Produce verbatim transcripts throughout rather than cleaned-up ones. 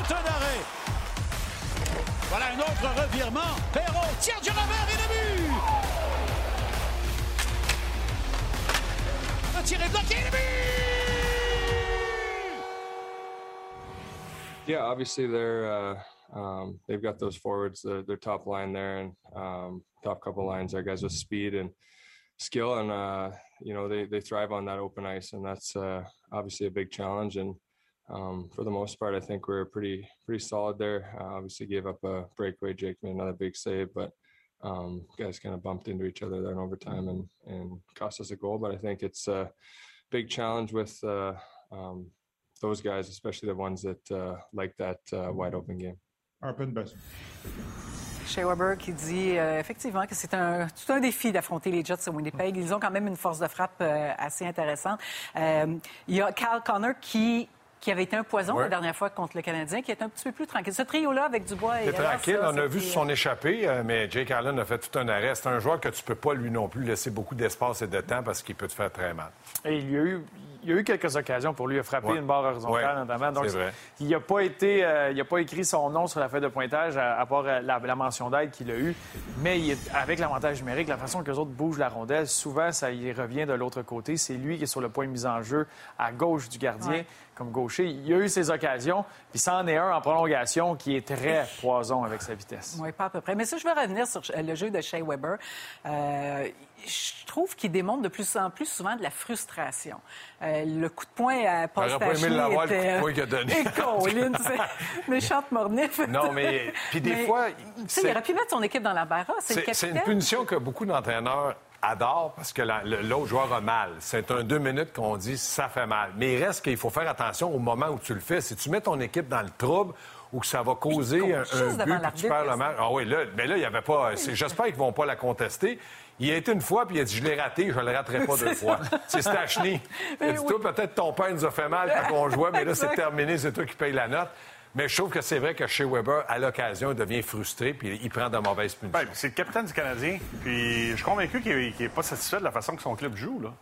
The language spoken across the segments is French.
tout un arrêt. Voilà un autre revirement. Perron tire du revers et le but! Le tir est bloqué, le but! Yeah, obviously they're uh, um, they've got those forwards, uh, their top line there, and um, top couple lines there, guys with speed and skill, and uh, you know they they thrive on that open ice, and that's uh, obviously a big challenge. And um, for the most part, I think we're pretty pretty solid there. Uh, obviously, gave up a breakaway. Jake made another big save, but um, guys kind of bumped into each other there in overtime and and cost us a goal. But I think it's a big challenge with uh, um, those guys, especially the ones that uh, like that uh, wide open game. Un peu de baisse. Shea Weber qui dit euh, effectivement que c'est un, tout un défi d'affronter les Jets de Winnipeg. Ils ont quand même une force de frappe euh, assez intéressante. Euh, il y a Kyle Connor qui, qui avait été un poison ouais. la dernière fois contre le Canadien, qui est un petit peu plus tranquille. Ce trio-là avec Dubois et... C'est tranquille. Ça, on a vu son échappée, mais Jake Allen a fait tout un arrêt. C'est un joueur que tu peux pas, lui non plus, laisser beaucoup d'espace et de temps parce qu'il peut te faire très mal. Et il y a eu... Il y a eu quelques occasions pour lui de frapper ouais. une barre horizontale, ouais. notamment. Donc, c'est vrai. Il n'a pas été, euh, il a pas écrit son nom sur la feuille de pointage, à, à part euh, la, la mention d'aide qu'il a eue. Mais il est, avec l'avantage numérique, la façon que les autres bougent la rondelle, souvent, ça y revient de l'autre côté. C'est lui qui est sur le point de mise en jeu à gauche du gardien, ouais. comme gaucher. Il y a eu ses occasions, puis ça en est un en prolongation qui est très poison avec sa vitesse. Oui, pas à peu près. Mais ça, je veux revenir sur le jeu de Shea Weber. Euh, je trouve qu'il démontre de plus en plus souvent de la frustration. Euh, le coup de poing à Paul Stachny était... J'aurais pas aimé l'avoir, le coup de poing qu'il a donné. Et Colin, c'est méchante mornif. Non, mais... Puis des mais, fois... Il aurait pu mettre son équipe dans la barre. C'est, c'est, c'est une punition que beaucoup d'entraîneurs adorent parce que la, l'autre joueur a mal. C'est un deux minutes qu'on dit « ça fait mal ». Mais il reste qu'il faut faire attention au moment où tu le fais. Si tu mets ton équipe dans le trouble ou que ça va causer un, un but puis tu perds le match... Ah oui, là, mais là, il n'y avait pas... C'est, j'espère qu'ils ne vont pas la contester. Il a été une fois, puis il a dit « je l'ai raté, je ne le raterai pas deux fois ». C'est Stachny. Il a dit « toi, peut-être ton père nous a fait mal quand on jouait, mais là, c'est terminé, c'est toi qui payes la note ». Mais je trouve que c'est vrai que Shea Weber, à l'occasion, il devient frustré puis il prend de mauvaises punitions. Bien, c'est le capitaine du Canadien. Puis je suis convaincu qu'il n'est pas satisfait de la façon que son club joue. Là.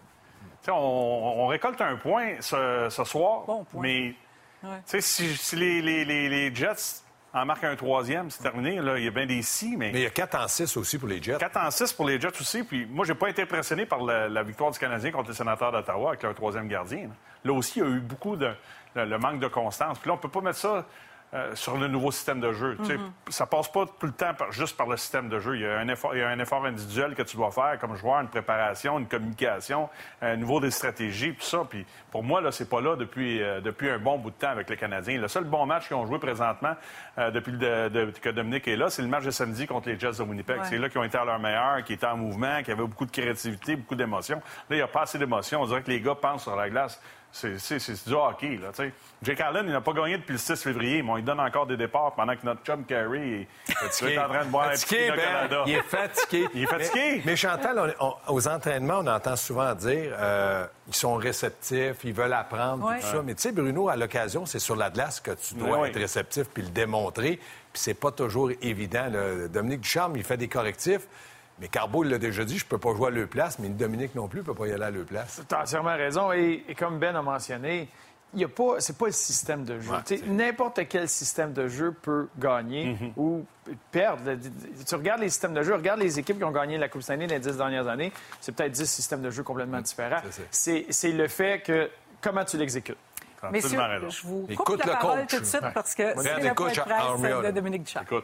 On, on récolte un point ce, ce soir, bon point. Mais ouais. si, si les, les, les, les Jets en marquent un troisième, c'est terminé. Là. Il y a bien des si, mais... Mais il y a quatre en six aussi pour les Jets. quatre en six pour les Jets aussi. Puis moi, j'ai pas été impressionné par la, la victoire du Canadien contre les Sénateurs d'Ottawa avec leur troisième gardien. Là, là aussi, il y a eu beaucoup de... Le, le manque de constance. Puis là, on peut pas mettre ça euh, sur le nouveau système de jeu. Mm-hmm. Ça passe pas tout le temps par, juste par le système de jeu. Il y a un effort, il y a un effort individuel que tu dois faire comme joueur, une préparation, une communication, un niveau des stratégies, tout ça. Puis pour moi, là, c'est pas là depuis, euh, depuis un bon bout de temps avec les Canadiens. Le seul bon match qu'ils ont joué présentement euh, depuis de, de, que Dominique est là, c'est le match de samedi contre les Jets de Winnipeg. Ouais. C'est là qu'ils ont été à leur meilleur, qui étaient en mouvement, qui avaient beaucoup de créativité, beaucoup d'émotions. Là, il n'y a pas assez d'émotions. On dirait que les gars pensent sur la glace. C'est, c'est, c'est du hockey, là, tu sais. Jake Allen, il n'a pas gagné depuis le six février, mais on lui donne encore des départs pendant que notre chum Carey est, est en train de boire fatigué, un petit ben, Canada. Il est fatigué. Il est fatigué. Mais, mais Chantal, on, on, aux entraînements, on entend souvent dire euh, ils sont réceptifs, ils veulent apprendre, ouais. tout ça. Mais tu sais, Bruno, à l'occasion, c'est sur la glace que tu dois ouais. être réceptif puis le démontrer. Puis c'est pas toujours évident. Là. Dominique Ducharme, il fait des correctifs. Mais Carbeau, il l'a déjà dit, je peux pas jouer à leur place, mais Dominique non plus ne peut pas y aller à leur place. Tu as entièrement raison. Et, et comme Ben a mentionné, il y a pas, c'est pas le système de jeu. Ouais, n'importe quel système de jeu peut gagner mm-hmm. ou perdre. Tu regardes les systèmes de jeu, regarde les équipes qui ont gagné la Coupe Stanley les dix dernières années, c'est peut-être dix systèmes de jeu complètement différents. C'est, c'est. C'est, c'est le fait que comment tu l'exécutes. Messieurs, je vous coupe Écoute la parole coach. Tout de suite ouais. parce que ouais. c'est le point de presse de Dominique Ducharme. Écoute.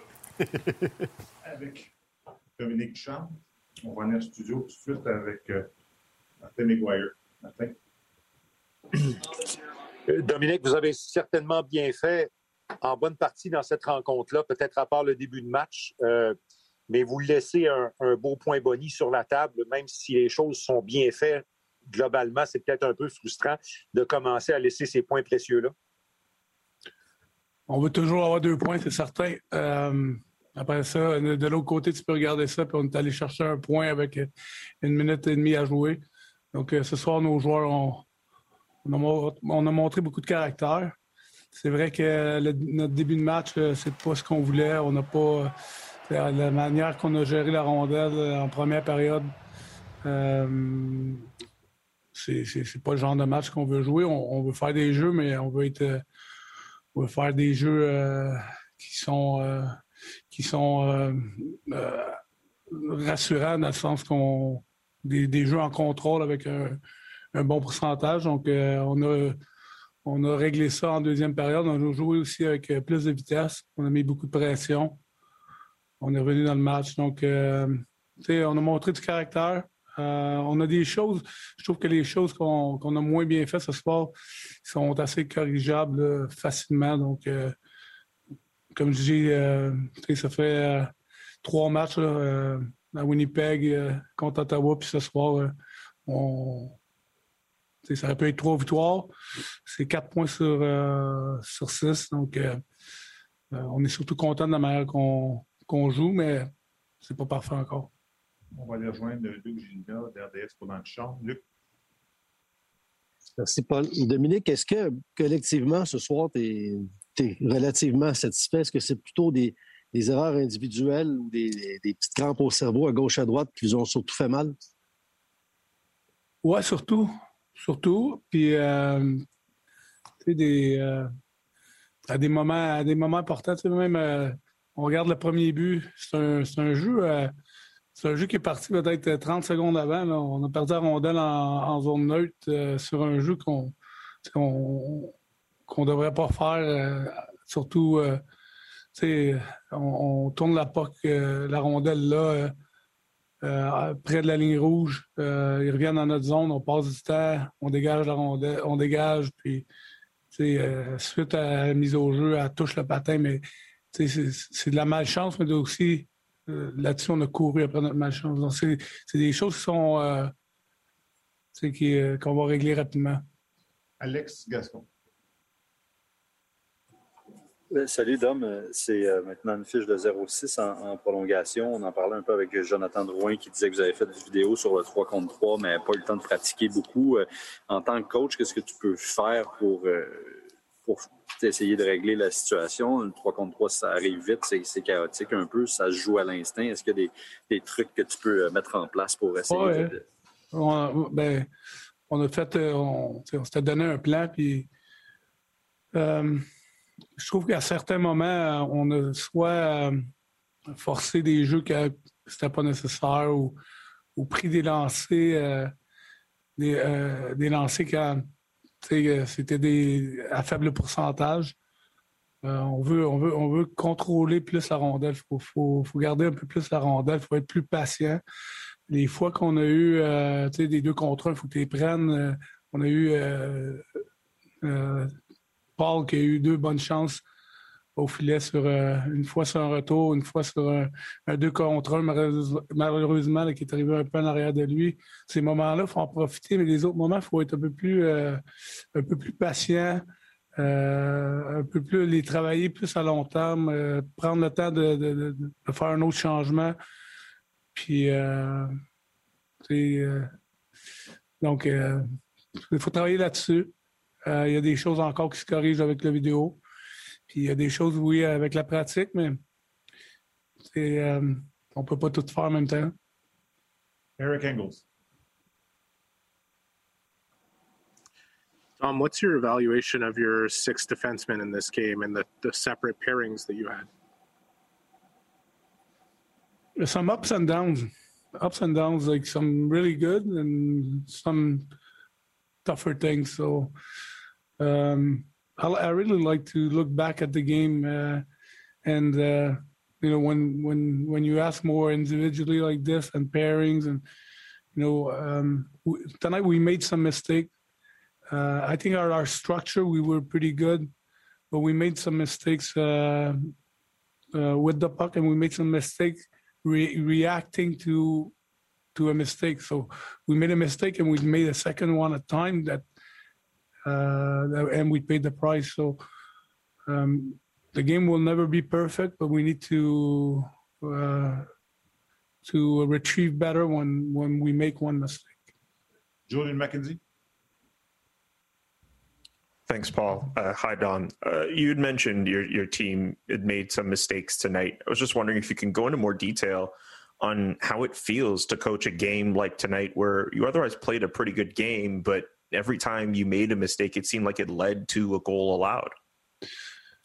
Avec Dominique Ducharme, on va venir au studio tout de suite avec euh, Martin McGuire. Martin. Dominique, vous avez certainement bien fait en bonne partie dans cette rencontre-là, peut-être à part le début de match, euh, mais vous laissez un, un beau point boni sur la table, même si les choses sont bien faites. Globalement, c'est peut-être un peu frustrant de commencer à laisser ces points précieux-là. On veut toujours avoir deux points, c'est certain. Euh, après ça, de l'autre côté, tu peux regarder ça, puis on est allé chercher un point avec une minute et demie à jouer. Donc, ce soir, nos joueurs ont, on a, on a montré beaucoup de caractère. C'est vrai que le, notre début de match, c'est pas ce qu'on voulait. On n'a pas... La manière qu'on a géré la rondelle en première période, euh, c'est, c'est, c'est pas le genre de match qu'on veut jouer. On, on veut faire des jeux, mais on veut être... on veut faire des jeux euh, qui sont, euh, qui sont euh, euh, rassurants dans le sens qu'on des, des jeux en contrôle avec un, un bon pourcentage. Donc, euh, on a on a réglé ça en deuxième période. On a joué aussi avec plus de vitesse. On a mis beaucoup de pression. On est revenu dans le match. Donc, euh, tu sais, on a montré du caractère. Euh, on a des choses, je trouve que les choses qu'on qu'on a moins bien faites ce soir sont assez corrigeables là, facilement. Donc, euh, comme je dis, euh, ça fait euh, trois matchs là, euh, à Winnipeg euh, contre Ottawa, puis ce soir, euh, on, ça aurait pu être trois victoires. C'est quatre points sur, euh, sur six. Donc, euh, euh, on est surtout content de la manière qu'on qu'on joue, mais c'est pas parfait encore. On va aller rejoindre Luc Gilina d'R D S pour l'antichambre. Luc. Merci, Paul. Dominique, est-ce que collectivement, ce soir, tu es relativement satisfait? Est-ce que c'est plutôt des, des erreurs individuelles ou des, des petites crampes au cerveau à gauche, à droite qui vous ont surtout fait mal? Oui, surtout. Surtout. Puis, euh, tu sais, des, euh, à, des moments, à des moments importants, tu sais, même, euh, on regarde le premier but. C'est un, c'est un jeu... Euh, C'est un jeu qui est parti peut-être trente secondes avant. Là. On a perdu la rondelle en, en zone neutre euh, sur un jeu qu'on qu'on qu'on devrait pas faire. Euh, surtout, euh, on, on tourne la puck, euh, la rondelle là, euh, euh, près de la ligne rouge. Euh, ils reviennent dans notre zone, on passe du temps, on dégage la rondelle, on dégage, puis euh, suite à la mise au jeu, elle touche le patin, mais c'est, c'est de la malchance, mais aussi... Euh, là-dessus, on a couru après notre malchance. Donc, c'est, c'est des choses qui sont euh, qui, euh, qu'on va régler rapidement. Alex Gascon. Salut, Dom. C'est euh, maintenant une fiche de zéro six en, en prolongation. On en parlait un peu avec Jonathan Drouin qui disait que vous avez fait des vidéos sur le trois contre trois, mais pas eu le temps de pratiquer beaucoup. Euh, en tant que coach, qu'est-ce que tu peux faire pour... Euh, pour essayer de régler la situation? Le trois contre trois, ça arrive vite, c'est, c'est chaotique un peu, ça se joue à l'instinct. Est-ce qu'il y a des, des trucs que tu peux mettre en place pour essayer ouais. de... On a, ben, on a fait... On, on s'était donné un plan, puis euh, je trouve qu'à certains moments, on a soit euh, forcé des jeux que c'était pas nécessaire ou, ou pris des lancers, euh, des, euh, des lancers quand... C'était des, à faible pourcentage. Euh, on, veut, on, veut, on veut contrôler plus la rondelle. Il faut, faut, faut garder un peu plus la rondelle. Il faut être plus patient. Les fois qu'on a eu euh, des deux contre un, il faut que tu les prennes. Euh, on a eu euh, euh, Paul qui a eu deux bonnes chances au filet, sur euh, une fois sur un retour, une fois sur un, un deux contre un, malheureusement, là, qui est arrivé un peu en arrière de lui. Ces moments-là, il faut en profiter, mais les autres moments, il faut être un peu plus, euh, un peu plus patient, euh, un peu plus les travailler plus à long terme, euh, prendre le temps de, de, de, de faire un autre changement. Puis, euh, euh, donc, euh, il faut travailler là-dessus. Euh, il y a des choses encore qui se corrigent avec la vidéo. Puis il y a des choses, oui, avec la pratique, mais euh, on ne peut pas tout faire en même temps. Eric Engels. Tom, what's your evaluation of your six defensemen in this game and the, the separate pairings that you had? There's some ups and downs. Ups and downs, like some really good and some tougher things. So, um, I, I really like to look back at the game, uh, and uh, you know, when when when you ask more individually like this and pairings, and you know, um, we, tonight we made some mistakes. Uh, I think our, our structure we were pretty good, but we made some mistakes uh, uh, with the puck, and we made some mistakes re- reacting to to a mistake. So we made a mistake, and we made a second one at time that. Uh, and we paid the price. So um, the game will never be perfect, but we need to uh, to retrieve better when, when we make one mistake. Jordan McKenzie. Thanks, Paul. Uh, hi, Don. Uh, you had mentioned your, your team had made some mistakes tonight. I was just wondering if you can go into more detail on how it feels to coach a game like tonight where you otherwise played a pretty good game, but every time you made a mistake, it seemed like it led to a goal allowed.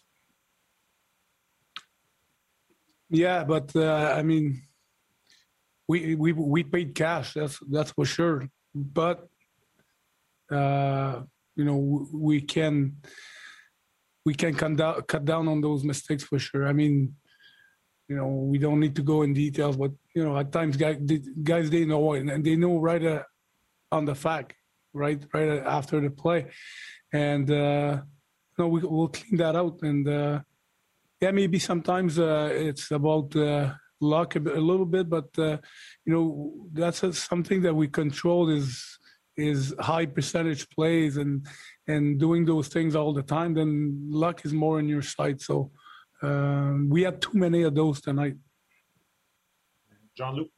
Yeah, but uh, I mean, we we we paid cash. That's that's for sure. But uh, you know, we can we can cut down, cut down on those mistakes for sure. I mean, you know, we don't need to go in details, but you know, at times guys guys they know and they know right uh, on the fact, right right after the play, and uh, you know, we, we'll clean that out and. Uh, Yeah, maybe sometimes uh, it's about uh, luck a, bit, a little bit, but uh, you know that's a, something that we control is is high percentage plays and and doing those things all the time. Then luck is more on your side. So uh, we had too many of those tonight. Jean-Luc.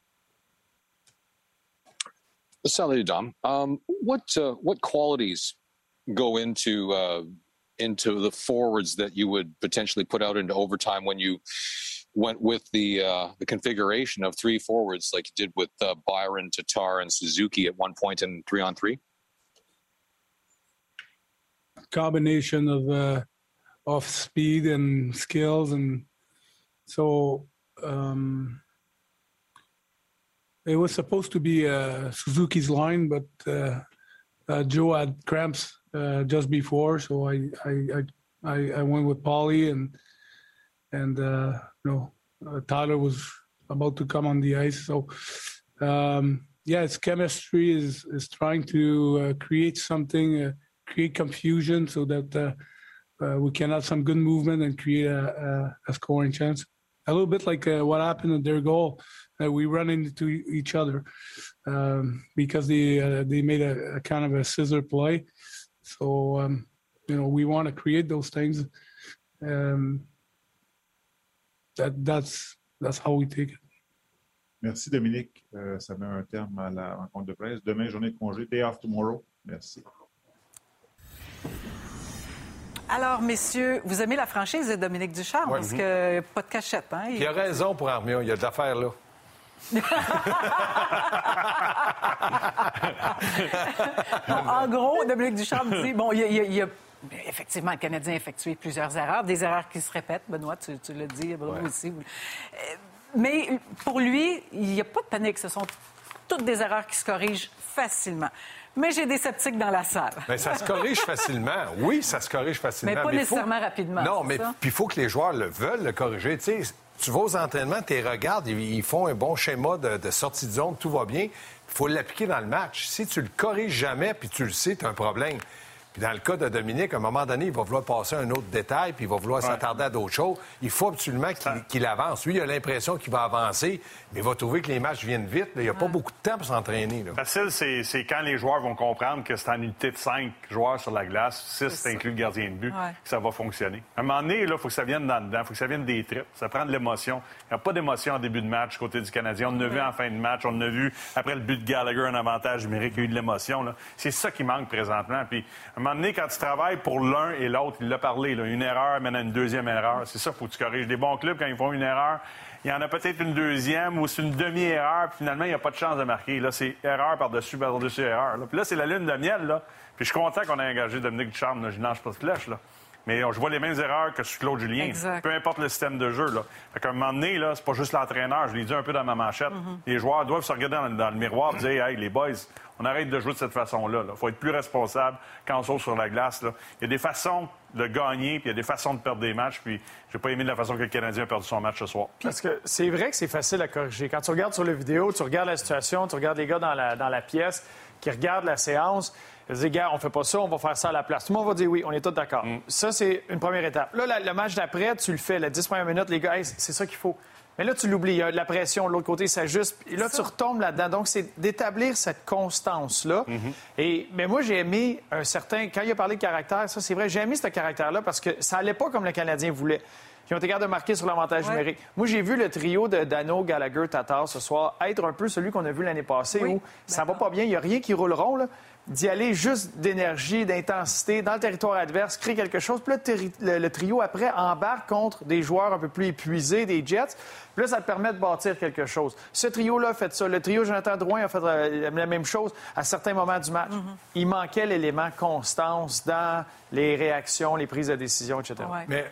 Salut, Dom. Um, what uh, what qualities go into uh, into the forwards that you would potentially put out into overtime when you went with the uh, the configuration of three forwards like you did with uh, Byron, Tatar, and Suzuki at one point in three on three? Combination of uh, of speed and skills, and so um, it was supposed to be uh, Suzuki's line, but uh, uh, Joe had cramps uh, just before, so I I, I I went with Paulie, and and uh, you know uh, Tyler was about to come on the ice, so um, yeah, it's chemistry is is trying to uh, create something, uh, create confusion, so that uh, uh, we can have some good movement and create a, a, a scoring chance. A little bit like uh, what happened at their goal. Uh, we run into each other um, because they uh, they made a, a kind of a scissor play. So um, you know we want to create those things. Um, that that's that's how we take it. Merci Dominique. Euh, ça met un terme à la rencontre de presse. Demain, journée de congé. Day off tomorrow. Merci. Alors, messieurs, vous aimez la franchise de Dominique Ducharme? Ouais, parce mm-hmm. que pas de cachette, hein? Il, il a raison pour Armia, il y a de l'affaire là. Bon, en gros, Dominique Ducharme dit, bon, il y a, il y a, il y a effectivement, le Canadien a effectué plusieurs erreurs, des erreurs qui se répètent. Benoît, tu, tu l'as dit, Bruno ouais. aussi. Mais pour lui, il n'y a pas de panique. Ce sont toutes des erreurs qui se corrigent facilement. Mais j'ai des sceptiques dans la salle. Mais ça se corrige facilement. Oui, ça se corrige facilement. Mais pas mais nécessairement faut... rapidement. Non, mais puis il faut que les joueurs le veulent, le corriger. Tu sais, tu vas aux entraînements, tu les regardes, ils font un bon schéma de, de sortie de zone, tout va bien. Il faut l'appliquer dans le match. Si tu le corriges jamais, puis tu le sais, tu as un problème. Puis dans le cas de Dominique, à un moment donné, il va vouloir passer un autre détail, puis il va vouloir ouais. s'attarder à d'autres choses. Il faut absolument qu'il, qu'il avance. Lui, il a l'impression qu'il va avancer, mais il va trouver que les matchs viennent vite. Là. Il n'y a ouais. pas beaucoup de temps pour s'entraîner. Là. Facile, c'est, c'est quand les joueurs vont comprendre que c'est en unité de cinq joueurs sur la glace, six, c'est inclus le gardien de but, ouais. que ça va fonctionner. À un moment donné, il faut que ça vienne dans dedans, il faut que ça vienne des tripes. Ça prend de l'émotion. Il n'y a pas d'émotion en début de match côté du Canadien. On en a vu en fin de match. On en a vu après le but de Gallagher, un avantage numérique, il y a eu de l'émotion. Là. C'est ça qui manque présentement. Puis, à un moment donné, quand tu travailles pour l'un et l'autre, il l'a parlé, là, une erreur mène à une deuxième erreur. C'est ça, il faut que tu corriges. Des bons clubs, quand ils font une erreur, il y en a peut-être une deuxième ou c'est une demi-erreur, puis finalement, il n'y a pas de chance de marquer. Là, c'est erreur par-dessus, par-dessus erreur. Là. Puis là, c'est la lune de miel. Là. Puis je suis content qu'on ait engagé Dominique Ducharme. Là. Je lâche pas de flèche. Là. Mais je vois les mêmes erreurs que sur Claude Julien. Exact. Peu importe le système de jeu. Là. Fait qu'à un moment donné, là, c'est pas juste l'entraîneur. Je l'ai dit un peu dans ma manchette. Mm-hmm. Les joueurs doivent se regarder dans, dans le miroir et dire « Hey, les boys, on arrête de jouer de cette façon-là. Il faut être plus responsable quand on saute sur la glace. Là. Il y a des façons de gagner, puis il y a des façons de perdre des matchs. Puis j'ai pas aimé de la façon que le Canadien a perdu son match ce soir. Parce que c'est vrai que c'est facile à corriger. Quand tu regardes sur la vidéo, tu regardes la situation, tu regardes les gars dans la, dans la pièce qui regardent la séance. Ils disent, gars, on fait pas ça, on va faire ça à la place. Tout le monde va dire oui, on est tous d'accord. Mm. Ça, c'est une première étape. Là, la, le match d'après, tu le fais, les dix premières minutes, les gars, hey, c'est ça qu'il faut. Mais là, tu l'oublies, il y a de la pression, de l'autre côté, ça juste. Et là, tu retombes là-dedans. Donc, c'est d'établir cette constance-là. Mm-hmm. Et, mais moi, j'ai aimé un certain. Quand il a parlé de caractère, ça, c'est vrai, j'ai aimé ce caractère-là parce que ça allait pas comme le Canadien voulait. Ils ont été capables de marquer sur l'avantage ouais. numérique. Moi, j'ai vu le trio de Dano, Gallagher, Tatar ce soir être un peu celui qu'on a vu l'année passée oui, où ça va pas bien, il n'y a rien qui roule rond, là. D'y aller juste d'énergie, d'intensité, dans le territoire adverse, créer quelque chose. Puis là, le, le trio, après, embarque contre des joueurs un peu plus épuisés, des Jets. Puis là, ça te permet de bâtir quelque chose. Ce trio-là a fait ça. Le trio Jonathan Drouin a fait la même chose à certains moments du match. Mm-hmm. Il manquait l'élément constance dans les réactions, les prises de décision, et cetera. Ouais. Mais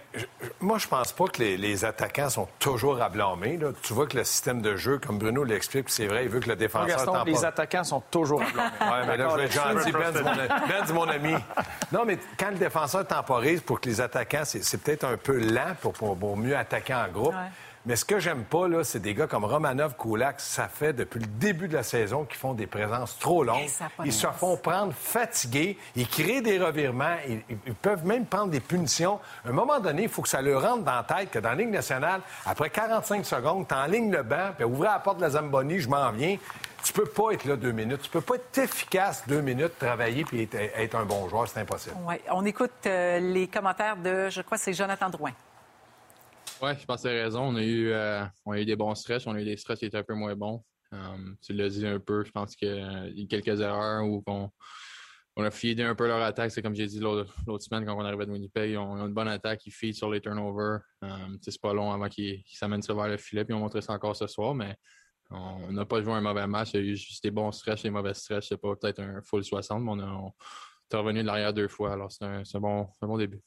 Moi, je pense pas que les, les attaquants sont toujours à blâmer. Là. Tu vois que le système de jeu, comme Bruno l'explique, c'est vrai, il veut que le défenseur... Gaston, temporise. les attaquants sont toujours à blâmer. Oui, mais là, je vais être gentil, Ben, dis mon, ben, dis mon ami. Non, mais quand le défenseur temporise pour que les attaquants... C'est, c'est peut-être un peu lent pour, pour, pour mieux attaquer en groupe. Ouais. Mais ce que j'aime pas, là, c'est des gars comme Romanov, Kulak, ça fait depuis le début de la saison qu'ils font des présences trop longues. Ils se font prendre fatigués, ils créent des revirements, ils, ils peuvent même prendre des punitions. À un moment donné, il faut que ça leur rentre dans la tête que dans la Ligue nationale, après quarante-cinq secondes, tu enlignes le banc, puis ouvrir la porte de la Zamboni, je m'en viens. Tu peux pas être là deux minutes. Tu peux pas être efficace deux minutes, travailler puis être, être un bon joueur. C'est impossible. Oui. On écoute euh, les commentaires de, je crois, c'est Jonathan Drouin. Oui, je pense que tu as raison. On a, eu, euh, on a eu des bons stress. On a eu des stress qui étaient un peu moins bons. Um, tu l'as dit un peu. Je pense qu'il y a eu quelques erreurs où on, on a feedé un peu leur attaque. C'est comme j'ai dit l'autre, l'autre semaine quand on arrivait de Winnipeg. Ils ont, ils ont une bonne attaque. Ils feed sur les turnovers. Um, c'est pas long avant qu'ils, qu'ils s'amènent ça vers le filet. Puis ils ont montré ça encore ce soir. Mais on n'a pas joué un mauvais match. Il y a eu juste des bons stress, des mauvais stress. C'est pas peut-être un full soixante, mais on, a, on est revenu de l'arrière deux fois. Alors c'est un, c'est un, bon, c'est un bon début.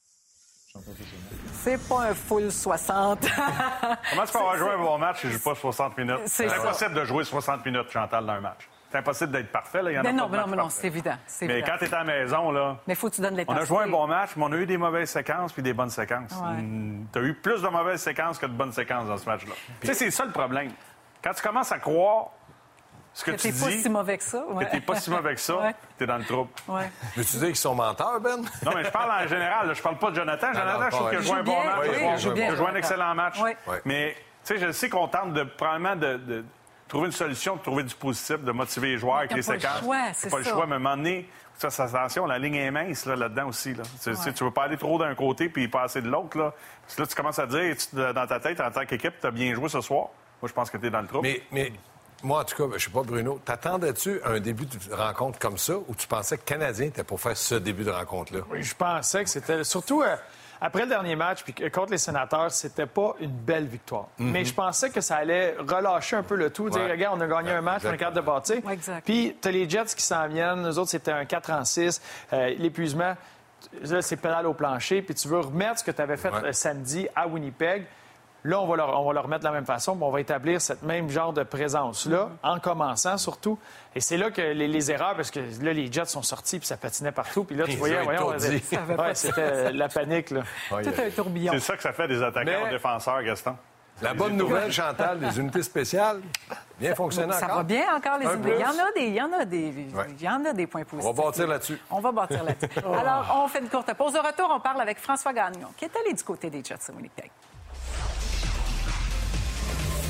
C'est pas un full soixante. Comment tu peux avoir joué un bon match et je joue pas soixante minutes? C'est, c'est impossible de jouer soixante minutes, Chantal, dans un match. C'est impossible d'être parfait. Là. Il y en mais a non, pas mais non, mais non, c'est évident. C'est mais évident. Quand tu es à la maison, là. Mais il faut que tu donnes l'intensité. On a joué un bon match, mais on a eu des mauvaises séquences puis des bonnes séquences. Ouais. Mmh, tu as eu plus de mauvaises séquences que de bonnes séquences dans ce match-là. Tu sais, c'est ça le problème. Quand tu commences à croire ce que, que tu t'es dis, pas si mauvais que ça. Ouais. Que t'es pas si mauvais que ça, ouais. T'es dans le trouble. Ouais. Veux-tu dire qu'ils sont menteurs, Ben? Non, mais je parle en général. Là, je parle pas de Jonathan. Jonathan, non, non, je trouve qu'il a joué un bon match. Oui, il a joué un excellent match. Oui. Mais, tu sais, je sais qu'on tente de, probablement de, de trouver une solution, de trouver du positif, de motiver les joueurs avec les séquences. Pas le choix, c'est pas le choix, mais à un moment donné, ça, attention, la ligne est mince là, là-dedans aussi. Là. Tu, ouais. tu veux pas aller trop d'un côté puis pas assez de l'autre. Là. Parce que là, tu commences à dire, tu, dans ta tête, en tant qu'équipe, tu as bien joué ce soir. Moi, je pense que tu es dans le trouble. Mais, mais... Moi, en tout cas, je sais pas, Bruno, t'attendais-tu un début de rencontre comme ça ou tu pensais que le Canadien était pour faire ce début de rencontre-là? Oui, je pensais que c'était... Surtout euh, après le dernier match, puis contre les Sénateurs, c'était pas une belle victoire. Mm-hmm. Mais je pensais que ça allait relâcher un peu le tout, ouais. dire, regarde, on a gagné ouais, un match, exactement. On est capable de bâtir. Ouais, puis t'as les Jets qui s'en viennent, nous autres, c'était un quatre en six. Euh, l'épuisement, là, c'est pédale au plancher, puis tu veux remettre ce que tu avais fait ouais. samedi à Winnipeg. Là, on va, leur, on va leur remettre de la même façon, mais on va établir cette même genre de présence-là, mm-hmm. en commençant surtout. Et c'est là que les, les erreurs, parce que là, les Jets sont sortis, puis ça patinait partout. Puis là, tu voyais, voyons, ouais, c'était la panique. Là. Ouais, tout un tourbillon. C'est ça que ça fait des attaquants mais... aux défenseurs, Gaston. La bonne nouvelle, Chantal, des unités spéciales, bien fonctionnant encore. Ça va bien encore, les unités. Il y en a des, il y en a des, ouais. il y en a des points positifs. On va bâtir là-dessus. On va bâtir là-dessus. oh. Alors, on fait une courte pause. Au retour, on parle avec François Gagnon, qui est allé du côté des Jets à Winnipeg.